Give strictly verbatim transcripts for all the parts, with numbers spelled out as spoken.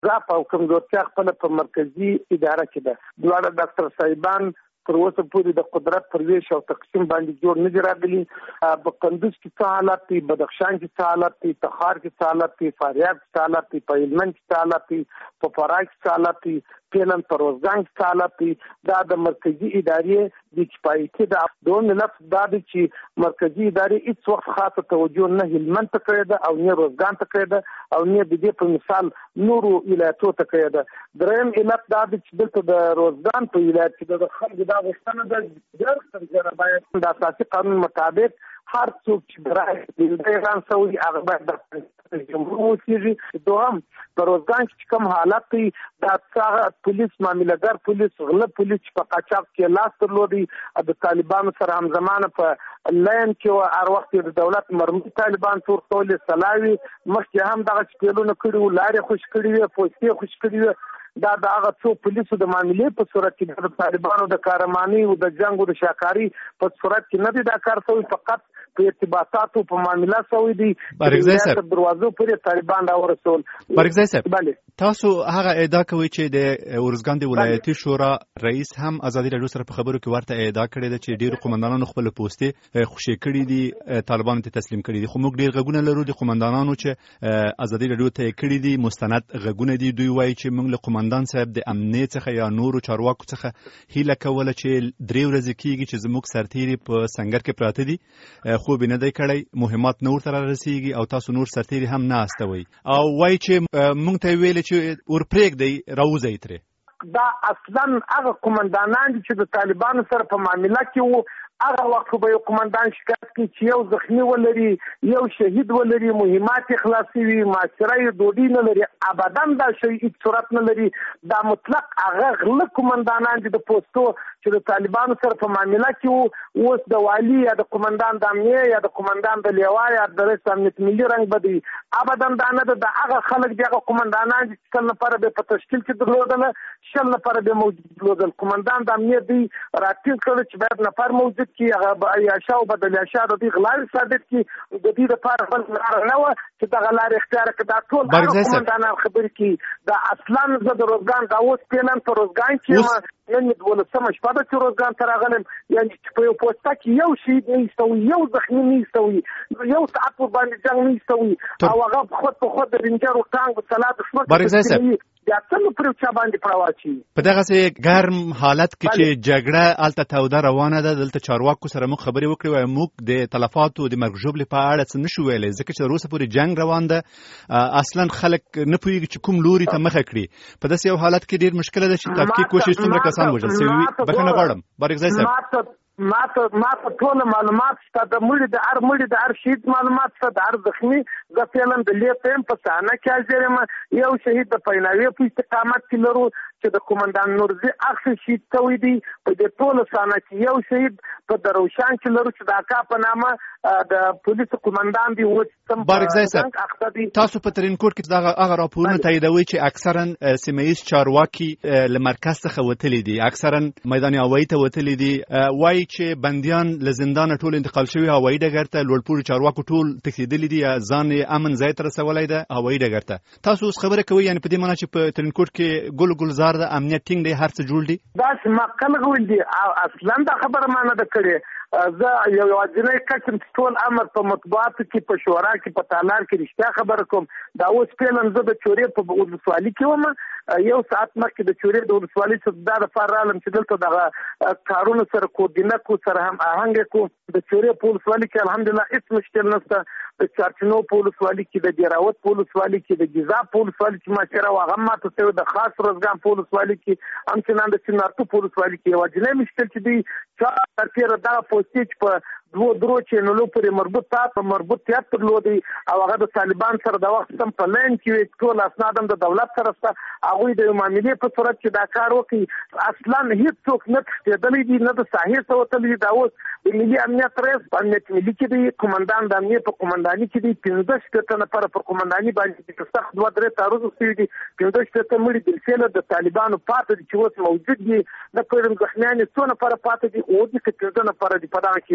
ضعف او کمزورتیا خپل په مرکزی اداره کې ده. دواړه ډاکټر صاحبان تر اوسه پورې د قدرت پر ویش او تقسیم باندې جوړ نه دي راغلي. په کندوز کې څه حالات دي، بدخشان کې څه حالات دي، تخار کې څه حالات دي، فاریاب کې څه حالات دي، په هلمند کې څه حالات دي، په فراه کې څه حالات دي، فعلا په روزګان کې څه حالات دي. دا د مرکزی ادارې د کفایتي د دوه لفظ دا دی چې مرکزی ادارې هیڅ وخت خاصه توجه نه هلمند ته کړې ده او نه روزګان ته کړې ده او نه د دې په مثال نورو ولایتونو ته کړې ده. دریم علت دا دی چې دلته د روزګان په ولایت کې د خلکو دا غوښتنه ده چې ډېر باید د اساسي قانون مطابق هر څوک چې برای د ایران سعودي هغه باید د جمهور وسیږي. دوهم په روزګان کې کوم حالات دي دا څنګه پولیس معاملګر پولیس غله پولیس په قاچاق کې لاس درلودي د طالبانو سره همزمانه په لاین کې هر وخت د دولت مرموز طالبان تور ټول سلاوي مخکې هم دغه چپلونه کړي لارې خوش کړي وي پوسټي خوش کړي وي. دا د هغه څو پولیسو د معاملې په صورت کې د طالبانو د کارمانی او د جنگ او د شاکاری په صورت کې نه دي دا کار شوی، فقط په ارتباطاتو په معاملې شوی دي. بارګزای صاحب دروازو پورې طالبان دا ورسول. بارګزای صاحب تاسو هغه ادعا کوي چې د ارزګان د ولایتي شورا رئیس هم ازادي راډیو سره په خبرو کې ورته ادعا کړې ده چې ډیرو قومندانانو خپل پوسټي خوشي کړي دي، طالبانو ته تسلیم کړي دي. خو موږ ډیر غږونه لرو د قومندانانو چې ازادي راډیو ته کړي دي، مستند غږونه دي. دوی وایي چې موږ له قومندان صاحب د امنیت څخه یا نورو چارواکو څخه هیله کوله چې درې ورځې کېږي چې زموږ سرتیري په سنگر کې پراته دي، خوب نه دی کړی، مهمات نه ورته رارسیږي او تاسو نور سرتیري هم نه استوي، او وایي چې موږ ته ویل چې ورپرېږدئ راوځئ ترې. دا اصلا هغه قومندانان چې د طالبانو سره په معامله کې وو هغه وخت به یو قومندان شکایت کوي چې یو زخمی ولري، یو شهید ولري، مهمات خلاصي وي، معاشره ډوډۍ نه لري، ابدا دا شی هیڅ صورت نه لري. دا مطلق هغه غله قومندانان دي د پوسټو چې د طالبانو سره په معامله کې وو، اوس د والی یا د قومندان د امنیه یا د قومندان د لیوا یا د رئیس امنیت ملي رنګ بدی ابدا دا نه د هغه خلک دي هغه قومندانان چې څل نفر به په تشکیل کې درلودل، شل نفر به موجود درلودل. قومندان د امنیه دی راتل کړ چې باید نفر موجود کی هغه یا شاو بدل یا شاو د غلاوي ثابت کی د دې لپاره بل لار نه و چې د غلار اختیار کړه. دا ټول قومندانان خبر کی دا اصلا زه د روزګان دا اوس پلان پر روزګان کې یعنی ولسمه شپه د روزګان تر غلم یعنی په یو پوسټه کې یو شهید نه ایستوي، یو زخمی نه ایستوي، یو ساعت باندې جنگ نه ایستوي او هغه خود په خود د رنجر او ټانګ صلات شمه یا څنګه پر چا باندې پرواچی. په دغه سي ګرم حالت کې چې جګړه الته توده روانه ده، دلته چارواکو سره موږ خبرې وکړې او موږ د تلفاتو د مرګ ژوبلې په اړه څه نشو ویلې ځکه چې روسه پورې جنگ روان ده، اصلا خلک نه پوهیږي چې کوم لوري ته مخه کړي. په داسې یو حالت کې ډیر مشکل ده چې تحقیق وشي څومره کسان وژل شوي. بخښنه غواړم بارګزای صاحب، ما ته ما ته ټول معلومات شته، د مړي د هر مړي د هر شهید معلومات شته، د هر زخمی د فعلا د لیتم په سانه کې حاضر یو شهید د پیناوي په استقامت کې لرو چې د قومندان نورزي اخر شهید توي دي. په دې ټول سانه کې یو شهید په دروشان کې لرو چې د اکا په نامه د پولیس قومندان دی. و سم بارګزای صاحب تاسو په ترینکوټ کې دا هغه راپورونه تاییدوي چې اکثرا سیمه‌ایز چارواکي له مرکز څخه وتلي دي، اکثرا میدان هوایي ته وتلي دي، وایي چې بندیان له زندان ټول انتقال شوی هوایي ډګر ته، لوړپوړي چارواکو ټول تښتېدلي دي، ځان امن ځای ته رسولی ده هوایي ډګر ته. تاسو اوس خبره کوئ یعنې په دې معنی چې په ترینکوټ کې ګل ګلزار د امنیت ټینګ دی، هر څه جوړ دي؟ دا چې ما کله ویل دي اصلا دا خبره ما نه ده کړې. زه یو واجنې کچم ټول امر په مطبوعاتو کې په شورا کې په تالار کې رښتیا خبره کوم. دا اوس پلان زه د چورې په ولسوالۍ کې وم، یو ساعت مخکې د چورې د ولسوالۍ څخه دا د فارالم چې دلته دغه کارونه سره کوردینه کو سره هم آهنګ کو. د چورې په ولسوالۍ کې الحمدلله هیڅ مشکل نشته. د چارچنو په ولسوالۍ کې، د دیراوت په ولسوالۍ کې، د ګیزا په ولسوالۍ کې ماشره واغه ماته ته د خاص روزګان په ولسوالۍ کې همچنان د چنارتو په ولسوالۍ کې واجنې مشکل چې دی چې ترتیر دا پوسټیج په دوه درو چینلو پورې مربوط تاسو مربوط تیاتر لودي او هغه د طالبان سره د وخت سم په لین کې ټول اسنادم د دولت سره سره هغه د معاملې په صورت کې دا کار وکړي. اصلا هیڅ څوک نه تښتېدلی دي، نه د ساحې څخه وتلی دي. دا اوس د ملي امنیت رئیس په امنیت ملي کې دی، قومندان د امنیت په قومنداني کې دی، پنځه شپېته نفره په قومنداني باندې سخت دوه درې تعرض شوي دي، پنځه شپېته مړي بالفعل د طالبانو پاتې دي چې اوس موجود دي. د پرم ځخمیان څو نفره پاتې دي او د پنځه نفره دي په دغه کې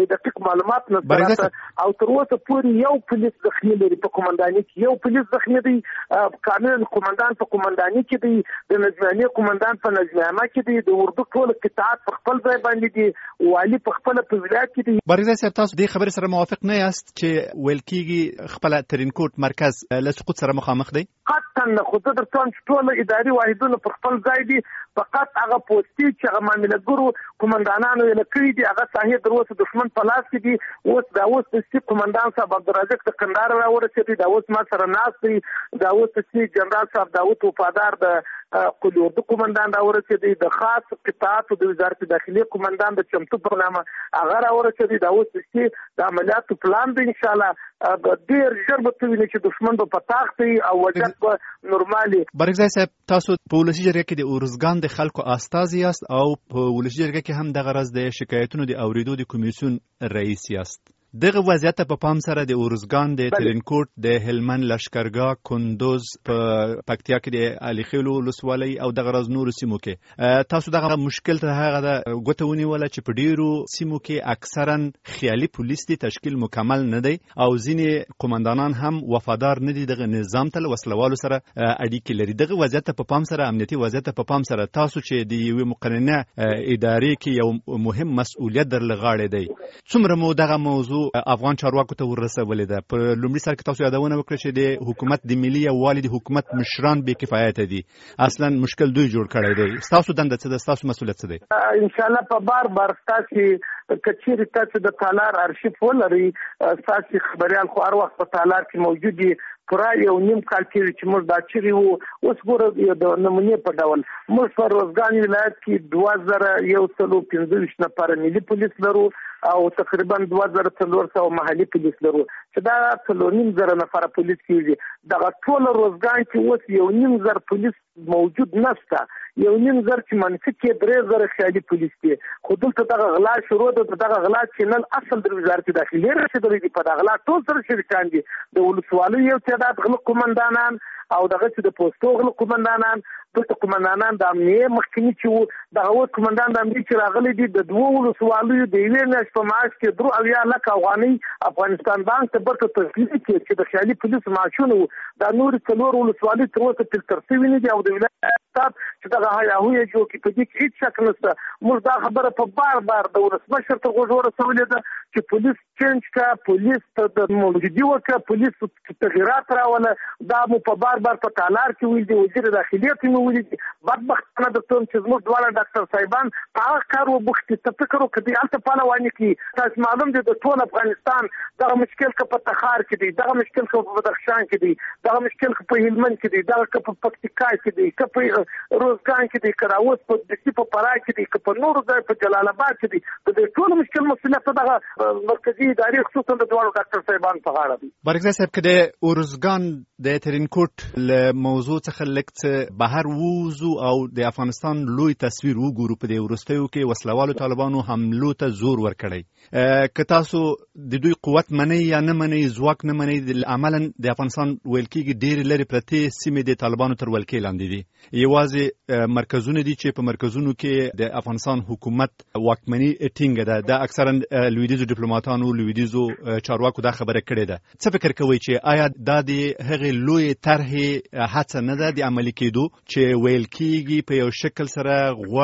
بې دقیق معلومات نه او تر اوسه پورې یو پولیس زخمي لري په قومنداني کې، یو پولیس زخمي دی، کامل قومندان په قومنداني کې دی، د نظامی قومندان په نظامیه کې دی، د اردو ټول قطاعات په خپل ځای باندې دي، والی په خپل په ولایت کې دی. بارګزی صاحب، تاسو دې خبرې سره موافق نه یاست چې ویل کېږي خپل ترینکوټ مرکز له سقوط سره مخامخ دی؟ قطعا نه، خو زه درته وایم چې ټول اداري واحدونه په خپل ځای دي، فقط هغه پوستي چې هغه معاملهګرو قومندانانو یې کړي دي هغه صحیح در اوسه دښمن په لاس کې دي. اوس دا اوس چې قومندان صاحب عبدالرزاق د کندهار راورسېدی، دا اوس ما سره ناست دی، دا اوس چې جنرال صاحب داود وفادار د قلی اردو قومندان راورسېدی، د خاص قطاعاتو د وزارت داخلي قومندان د چمتو په نامه هغه راورسېدی. دا اوس چې د عملیاتو پلان دی، ان شاء الله ډېر ژر به ویني چې دښمن به په تاخت وي او وضعیت به نورمالي. بارګزی صاحب، تاسو په ولسي جرګه کې د ارزګان د خلکو استازي یاست او په ولسي جرګه کې هم دغه راز د شکایتونو د اوریدو د کمیسیون رئیس یاست. دغه وضعیت په پام سره د ارزګان د ترینکوټ د هلمند لشکرګاه کندوز په پکتیا کې د علي خیلو ولسوالۍ او دغه راز نورو سیمو کې تاسو دغه مشکل ته هغه د ګوته ونیوله چې په ډیرو سیمو کې اکثرا خیالي پولیس دي، تشکیل مکمل نه دی او ځینې قومندانان هم وفادار نه دي، دغه نظام ته وسلوالو سره اړیکې لري. دغه وضعیت په پام سره، امنیتي وضعیت په پام سره، تاسو چې د یوې مقننه ادارې کې یو مهم مسؤلیت در لغاړې دی، څومره مو دغه موضوع افغان چارواکو ته ورسولې ده؟ په لومړي سر کې تاسو یادونه وکړه چې د حکومت د ملي یووالي د حکومت مشران بې کفایته دي، اصلا مشکل دوی جوړ کړی دی. ستاسو دنده څه ده؟ ستاسو مسؤلیت څه دی؟ ان شاء الله په بار بار ستاسو کچېرې تاسو د تالار ارشیف ولري، ستاسو خبريال خو هر وخت په تالار کې موجود دي. پورا یو نیم کال کې چې موږ دا چیرې وو، اوس ګوره د نمونې په ډول موږ په روزګان ولایت کې دوه زره یو سلو پنځه ویشت نفره ملي پولیس لرو او تقریبا دوه زره څلور سوه محلي پولیس لرو، چې دا څلور نیم زره نفره پولیس کېږي. دغه ټول روزګان کې اوس یو نیم زر پولیس موجود نشته، یو نیم زر چې منفي کې درې زره خیالي پولیس دي. خو دلته دغه غلا شروع ده، دغه غلا چینل اصل د وزارت داخلي رسېدلی دي، په دغه غلا ټول سره شریکان دي، د ولسوالیو یو تعداد غلط قومندانان او دغه چې د پوسټو غلط قومندانان، دلته قومندانان د امنیې مخکینی چې وو، دغه اوس قومندان د امنیې چې راغلی دي د دوو ولسوالیو د یوې میاشتې په معاش کې درو اویا لکه افغانۍ افغانستان بانک ته برته تسلیم کړي چې د خیالي پولیسو معاشونه وو. دا نور څلور ولسوالۍ تر اوسه فلټر شوي نه دي او د ولایت چې دغه هیاهویه جوړ کړي، په دې کې هېڅ شک نشته. موږ دا خبره په بار بار د ولسمشر تر غوږ ورسولې ده چې پولیس چینج کړه، پولیس ته د موجودي وکړه، پولیس تغیرات راوله. دا مو په بار بار په تالار کې ویل دي، وزیر داخلي ته مو ویل دي. بدبختانه درته وایم چې زموږ دواړه ډاکټر صاحبان په هغه کار وبوخت دي. ته فکر وکړه دوی هلته پهلواني کوي، تاسو معلوم دی د ټول افغانستان دغه مشکل که په تخار کې دی، دغه مشکل که په بدخشان کې دی، دغه مشکل که په هلمند کې دی، دغه که په پکتیکا کې دی، که په روزګان کې دی، که راوس په دسي په فراه کې دی، که په نورو ځای په جلال آباد کې دی، د دې ټول مشکل مسؤلیت دغه مرکزي ادارې خصوصا د دواړو ډاکټر صاحبان په غاړه دی. بارګزی صاحب، که د ارزګان د ترینکوټ له موضوع څخه لږ څه بهر ووځو او د افغانستان لوی تصویر وګورو، په دې وروستیو کې وسلوالو طالبانو حملو ته زور ورکړی، که تاسو د دوی قوت منئ یا نه منئ، ځواک نه منئ، عملا د افغانستان ویل کېږي ډېرې لرې پرتې سیمې د طالبانو تر ولکې لاندې دي، یوازې مرکزونه دي چې په مرکزونو کې د افغانستان حکومت واکمني ټینګه ده. دا اکثرا لویدیځو ډیپلوماتانو، لویدیځو چارواکو دا خبره کړې ده. څه فکر کوئ چې آیا دا د هغې لویې طرحې هڅه نه ده د عملي کېدو چې ویل کېږي په یو شکل سره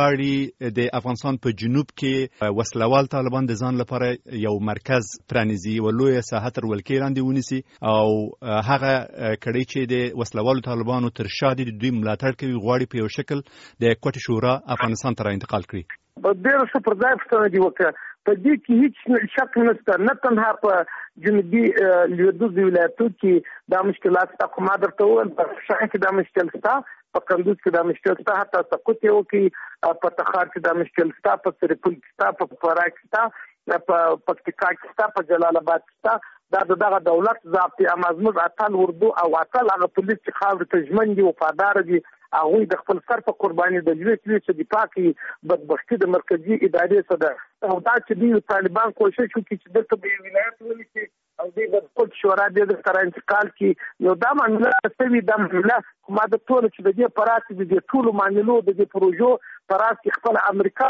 غواړي د افغانستان په جنوب کې وسلوال طالبان د ځان لپاره یو مرکز پرانیزي، یوه لویه ساحه تر ولکې لاندې ونیسي او هغه کړۍ چې د وسلوالو طالبانو تر شا دي دوی ملاتړ کوي، غواړي په یو شکل د کوټې شورا افغانستان ته را انتقال کړي؟ ډېر ښه پر ځای پوښتنه دې وکړه. په دې کې هیڅ شک نشته، نه تنها په جنوبي لویدیځو ولایتو کې دا مشکلات شته، خو ما درته وویل په بدخشان کې دا مشکل شته، په کندوز کې دا مشکل شته، حتی سقوط یې وکړي، په تخار کې دا مشکل شته، په سرپل کې شته، په فراه کې شته، په پکتیکا کې شته، په جلال آباد کې شته. دا دغه دولت ضابطې اما زموږ اتل اردو او اتل هغه پولیس چې خاورې ته ژمن دي، وفاداره دي، هغوی د خپل سر په قرباني د لوی لوی څه دفاع کوي. بدبختي د مرکزي ادارې څه ده او دا چې دوی طالبان کوشش وکړي چې دلته به یې ولایت ونیسي او دوی به د کوټ شورا دې سره انتقال کړي. نو دا معامله سوي دا معامله ما د ټولو چې د دې په راس د دې ټولو معاملو د دې پروژو په راس کې خپل امریکا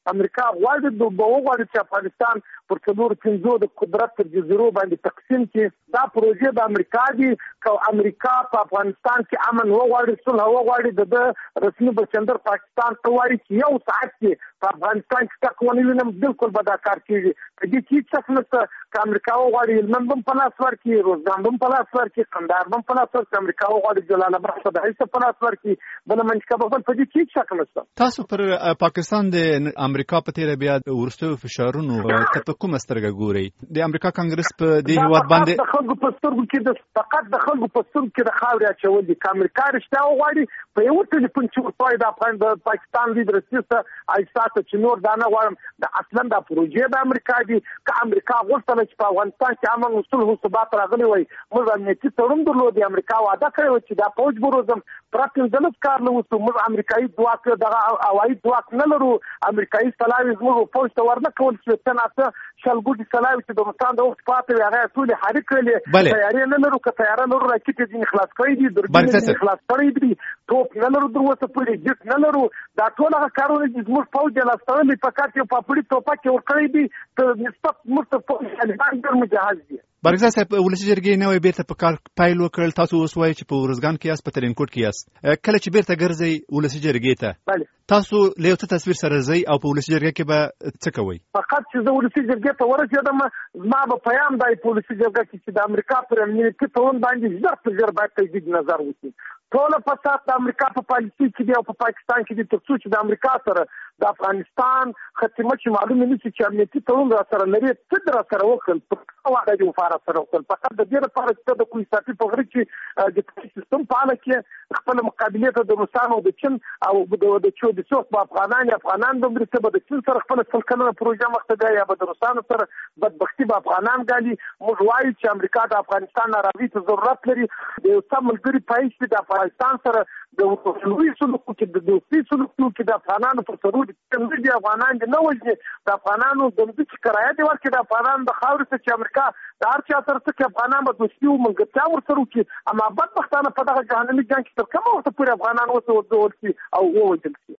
امریکا غواړي د وګړي چې افغانستان پر څلور پنځو د قدرت تر جزیرو باندې تقسیم کړي. دا پروژه د امریکا دی که امریکا په افغانستان کې امن وغواړي صلح وغواړي د رسمي بچندر پاکستان ته وایي چې یو ساعت کې په افغانستان کې تقوانی وینم بالکل به دا کار کیږي. په دې کې څه نشته که امریکا وغواړي هلمند هم په لاس ورکړي، روزګان هم په لاس ورکړي، قندهار هم په لاس ورکړي، امریکا وغواړي جلال آباد په دهیسه په لاس ورکړي، بله منځکه به په دې کې څه نشته. تاسو پر پاکستان د امریکا په تیره بیا وروستیو فشارونو ته په کومه سترګه ګورئ؟ د امریکا کانګرس په دې هیواد باندې د خلکو په سترګو کې د فقط د خلکو په سترګو کې د خاورې اچول دي. که امریکا رښتیا وغواړي په یو ټلیفون چې ورته د افغان د پاکستان لیدر سیسه ایساته چې نور دا نه غواړم د اصلا د پروژې د امریکا دي. که امریکا غوښتله چې په افغانستان کې امن او صلح او ثبات راغلی وای، موږ امنیتي تړون درلود، امریکا وعده کړې وه چې دا فوج به روزم پوره پنځلس کار نه وسو. موږ امریکایي ځواک دغه هوایي ځواک نه لرو، امریکایي سلاوي زموږ فوج ته ورنه کول چې څه ناڅه شلګوټي سلاوي چې د افغانستان د وخت پاتې وي هغه ټولې حرې کړلې. تیارې نه لرو، که تیاره لرو راکټې ځینې خلاص کړی دي، دوربینې ځینې خلاص کړی دي، توپ نه لرو تر اوسه پورې، جیټ نه لرو. دا ټول هغه کارونه چې زموږ فوج یې لاس تړلي فقط یو پاپړي توپک یې ورکړی دي ته نسبت موږ ته فوج طالبان ډېر مجهز دي. برګزا صاحب ولسي جرګې نوی بیرته په کار پیل وکړل. تاسو اوس وایئ چې په ارزګان کې یاست، په ترینکوټ کې یاست. کله چې بیرته ګرځئ ولسي جرګې ته تاسو له یو څه تصویر سره ځئ او په ولسي جرګې کې به څه کوئ؟ فقط چې زه ولسي جرګې ته ورسېدم زما به پیام دی په ولسي جرګه کې چې د امریکا پر امنیتي تړون باندې ژر تر ژره باید تجدید نظر وشي. ټول فساد د امریکا په پالیسي کې دی او په پاکستان کې دی، تر څو چې د امریکا سره د افغانستان خاتمه چې معلومه نشي چې امنیتي تړون را سره لري، څه در سره وکړل په واده د وفاره سره وکړل. فقط د دې لپاره چې د کوم ساتي په غره کې د سیستم فعال کې خپل مقابله ته د روسانو او د چین او د چو د څوک په افغانان افغانان د امریکا به د چین سره خپل سلکلنه پروژه مخته یا به د روسانو سره بدبختی به افغانان غالي. موږ وایو چې امریکا د افغانستان راوي ته ضرورت لري، د یو څه ملګری پایښت د افغانستان سره د وسلوي سلوک کې د دوستي سلوک کې د افغانانو پر ضرورت چې د افغانان د نه وځي د افغانانو د دې کرایه دی ورکړي د افغانان د خاورې څخه چې امریکا د هر چا سره څخه افغانان به دوستي او ملګرتیا ورسره وکړي. اما بدبختانه په دغه جهنمي جنګ کې تر کومه وخته پورې افغانان اوس ورته او ووجل شي.